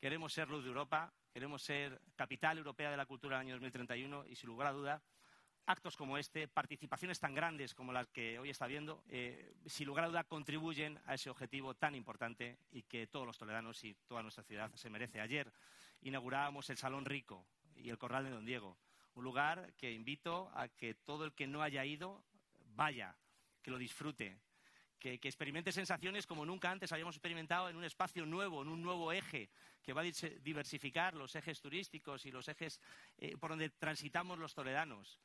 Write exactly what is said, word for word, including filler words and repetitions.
Queremos ser luz de Europa, queremos ser capital europea de la cultura del año dos mil treinta y uno y, sin lugar a duda, actos como este, participaciones tan grandes como las que hoy está viendo, eh, sin lugar a duda contribuyen a ese objetivo tan importante y que todos los toledanos y toda nuestra ciudad se merece. Ayer inaugurábamos el Salón Rico y el Corral de Don Diego, un lugar que invito a que todo el que no haya ido vaya, que lo disfrute, que, que experimente sensaciones como nunca antes habíamos experimentado en un espacio nuevo, en un nuevo eje que va a diversificar los ejes turísticos y los ejes eh, por donde transitamos los toledanos.